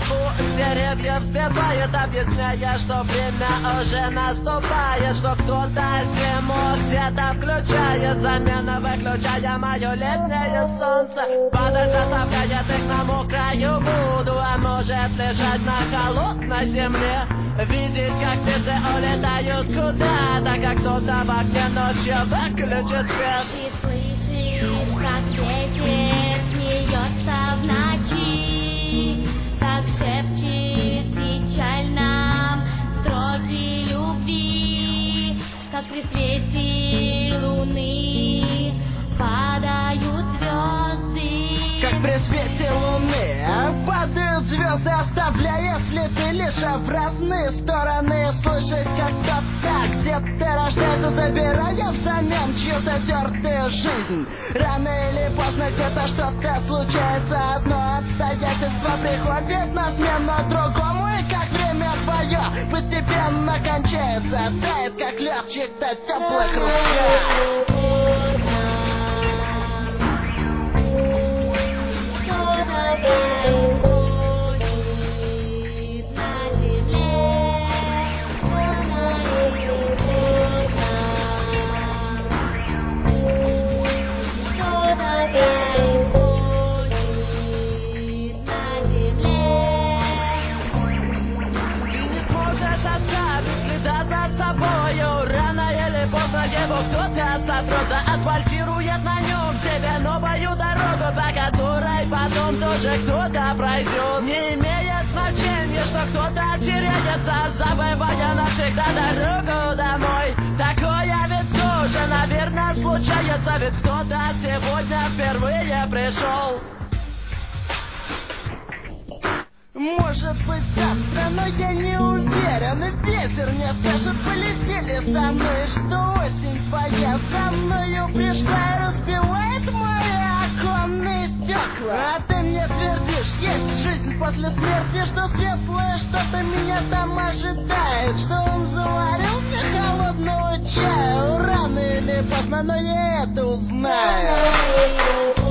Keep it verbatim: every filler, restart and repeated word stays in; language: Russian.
у деревьев сбивает, объясняя, что время уже наступает, что кто-то зиму где-то включает, замена выключая мое летнее солнце. Падать заставляет их на мокрую воду, а может лежать на холодной земле, видеть, как птицы улетают куда-то, как кто-то в окне ночью выключит свет. И слышишь, как ветер смеется в ночи, так шепчет печально строки любви, как при свете луны падают звезды. Как при свете луны падают звезды, оставляя следы лишь в разные стороны. Слышать, как кто-то где-то рождается, забирая взамен чью-то тертую жизнь. Рано или поздно где-то что-то случается, одно обстоятельство приходит на смену другому, и как время твое постепенно кончается, тает, как лед в чьих-то теплых руках. Кто-то сотрется, асфальтирует на нем себе новую дорогу, по которой потом тоже кто-то пройдет. Не имеет значения, что кто-то теряется, забывая навсегда дорогу домой. Такое ведь тоже, наверное, случается, ведь кто-то сегодня впервые пришел. Может быть завтра, но я не уверен. Ветер мне скажет, полетели со мной, что осень твоя за мною пришла и разбивает мои оконные стекла. А ты мне твердишь, есть жизнь после смерти, что светлое что-то меня там ожидает, что он заварил мне холодного чая. Рано или поздно, но я это узнаю.